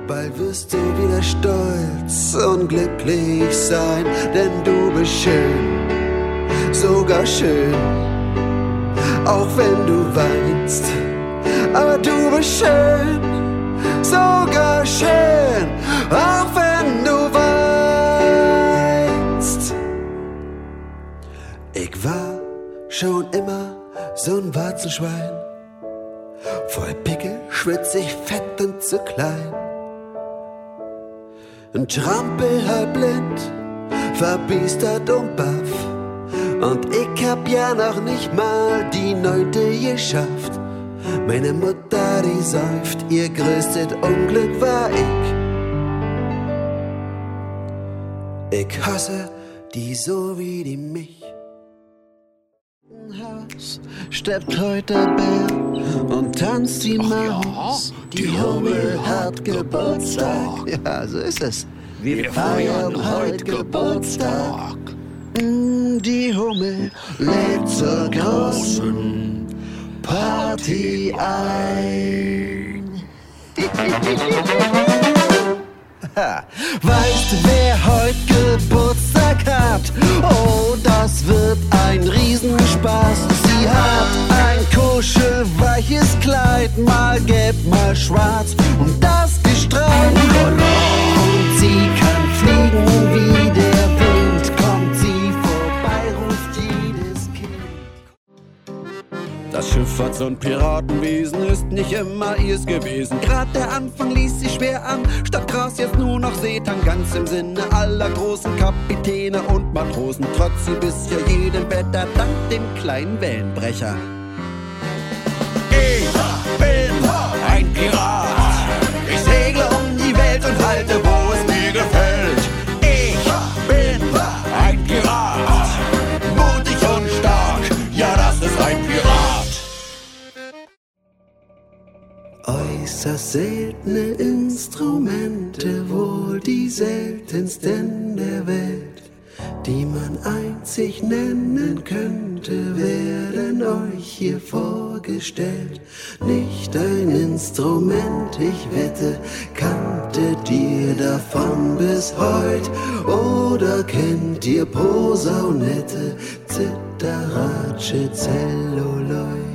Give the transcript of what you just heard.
Bald wirst du wieder stolz und glücklich sein, denn du bist schön, sogar schön, auch wenn du weinst. Aber du bist schön, sogar schön, auch wenn du weinst. Ich war schon immer so ein Warzenschwein, voll Pickel, schwitzig, fett und zu klein. Ein Trampel halb blind, verbiestert und baff. Und ich hab ja noch nicht mal die 9. geschafft. Meine Mutter, die säuft, ihr größtes Unglück war ich. Ich hasse die so wie die mich. Haus steppt heute Bär und tanzt die Maus. Die Hummel hat Geburtstag. Ja, so ist es. Wir feiern heute Geburtstag. Die Hummel lädt zur großen Party ein. Weißt du, wer heute Geburtstag hat? Oh, das wird ein Riesenspaß. Sie hat ein kuschelweiches Kleid, mal gelb, mal schwarz und das gestrahlt. Und sie kann fliegen wie der Wind, kommt sie vorbei, ruft jedes Kind. Das Schifffahrts- und Piratenwesen ist nicht immer ihrs gewesen. Gerade der Anfang ließ sich schwer an, statt Gras jetzt nur noch Seetang. Ganz im Sinne aller großen Kapitäne und Matrosen. Trotz sie bisher jedem Wetter dank dem kleinen Wellenbrecher. Ich bin ein Pirat. Ich segle um die Welt und halte, wo es mir gefällt. Ich bin ein Pirat. Mutig und stark, ja, das ist ein Pirat. Äußerst seltene Instrumente, wohl die seltensten der Welt, die man einzig nennen könnte, werden euch hier vorgestellt. Nicht ein Instrument, ich wette, kanntet ihr davon bis heut? Oder kennt ihr Posaunette, Zitterratsche, Celluloid?